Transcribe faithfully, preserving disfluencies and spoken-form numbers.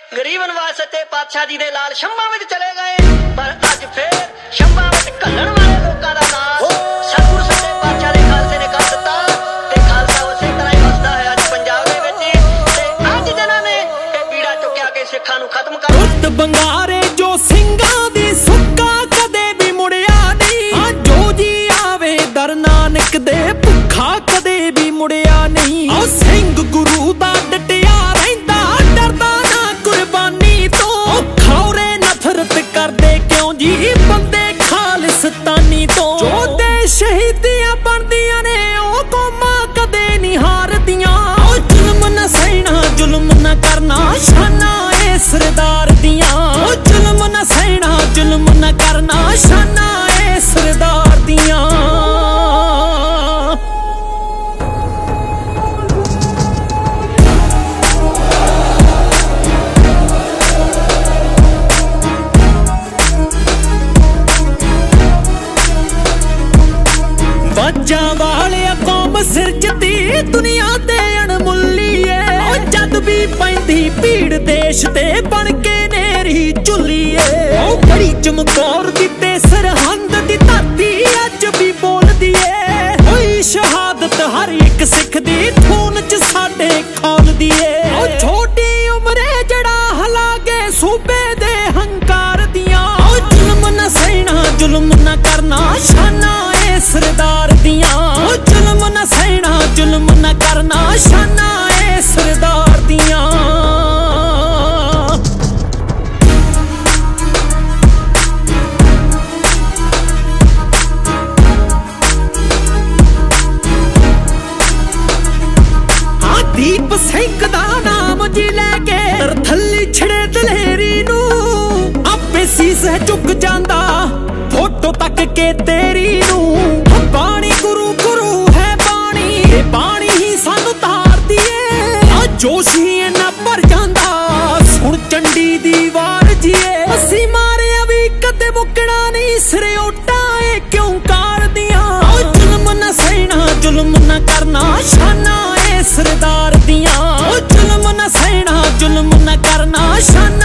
गरीब नवाज सच्चे पातशाह जी दे लाल शंभा विच चले गए, पर अज फिर शंभा विच घल्लण वाले लोकां दा नाश सतगुरु सच्चे पातशाह दे खालसे ने कर दित्ता ते खालसा उसे तरह ही वसदा है अज पंजाब दे विच ते अज जिन्हां ने इह पीड़ा चुक्या के सिखां नूं खत्म कर उत्त बंगारे जो ਸਿੰਘਾਂ ਦੀ ਸੁੱਕਾ कदे भी मुड़िया नहीं, जो जी आवे दर नानक दे भुखा कदे भी मुड़िया नहीं। ओ सिंह गुरु दा डटिया रहिंदा डरदा ना कुर्बानी तो, खौरे नफरत करदे क्यों जी बंदे खालिस्तानी तो। जो दे शहीदियां बनदियां ने ओ कौमां कदे नहीं हारदियां, ओ जुल्म ना सहना जुल्म ना करना शाना ए सरदार दियां, ओ जुल्म ना सहना जुल्म ना करना शाना ए सरदार दियां। बाजा वाले कौम सिरजती दुनिया दे अणमुल्लीए, जद भी पैंदी भीड़ देश ते बन के नेरी झुल्लीए। बड़ी चमकौर दी ते सरहंद दी धरती अज भी बोलदी ए, होई शहादत हर एक सिख दी खून च साडे खौलदी ए। छोटी उमरे जड़ा हला के सूबे दे हंकार दियां, जुल्म ना सहना जुल्म ना करना शाना ए सरदार दियां, जुल्म ना सहना जुल्म ना करना शाना ए सरदार दियां। हाँ दीप सिंह दा नाम जी लैके थल्ली छड़े दलेरी नू, आपे सीस है झुक जांदा फोटो तक के तेरी नू। बाणी गुरु गुरु है बाणी, ये बाणी ही सानू तार दिए, जोश ही इन्ना भर जांदा सुन चंडी दी वार जीए। असी मारे अभी कदे मुकना नहीं सिरे ओटा ए क्यों कार दियां, जुल्म ना सहना जुल्म ना करना शाना ए सरदार दियां, जुल्म ना सहना जुल्म ना करना शाना